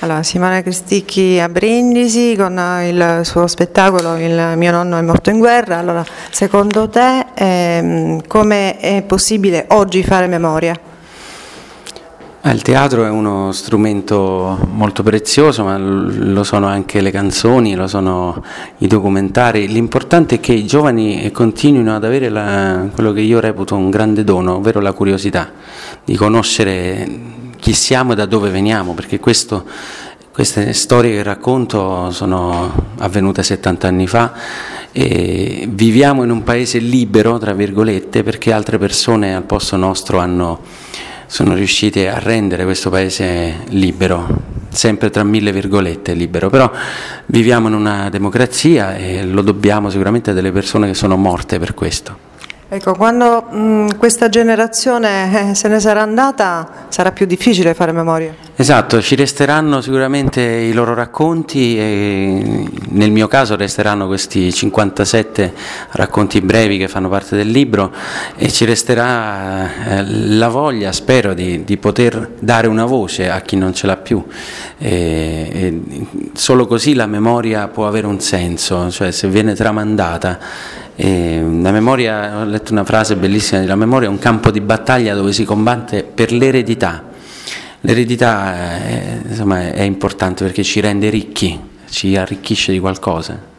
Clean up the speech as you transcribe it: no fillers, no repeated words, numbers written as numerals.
Allora, Simona Cristicchi a Brindisi con il suo spettacolo Il mio nonno è morto in guerra. Allora, secondo te come è possibile oggi fare memoria? Il teatro è uno strumento molto prezioso, ma lo sono anche le canzoni, lo sono i documentari. L'importante è che i giovani continuino ad avere quello che io reputo un grande dono, ovvero la curiosità di conoscere chi siamo e da dove veniamo, perché queste storie che racconto sono avvenute 70 anni fa e viviamo in un paese libero, tra virgolette, perché altre persone al posto nostro sono riuscite a rendere questo paese libero, sempre tra mille virgolette libero, però viviamo in una democrazia e lo dobbiamo sicuramente a delle persone che sono morte per questo. Ecco, quando questa generazione se ne sarà andata sarà più difficile fare memoria. Esatto, ci resteranno sicuramente i loro racconti e nel mio caso resteranno questi 57 racconti brevi che fanno parte del libro e ci resterà la voglia, spero, di poter dare una voce a chi non ce l'ha più. E solo così la memoria può avere un senso, cioè se viene tramandata. La memoria, ho letto una frase bellissima, la memoria è un campo di battaglia dove si combatte per l'eredità. L'eredità insomma, è importante perché ci rende ricchi, ci arricchisce di qualcosa.